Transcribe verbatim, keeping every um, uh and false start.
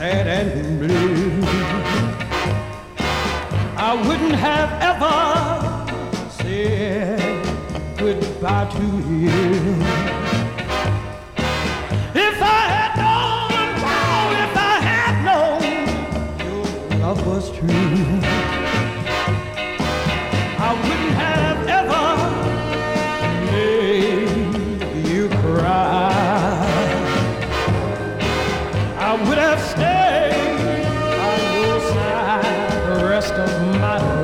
sad and blue. I wouldn't have ever said goodbye to you if I had known, oh, if I had known your love was true. I wouldn't have ever made you cry. I would have stayed by your side the rest of my life.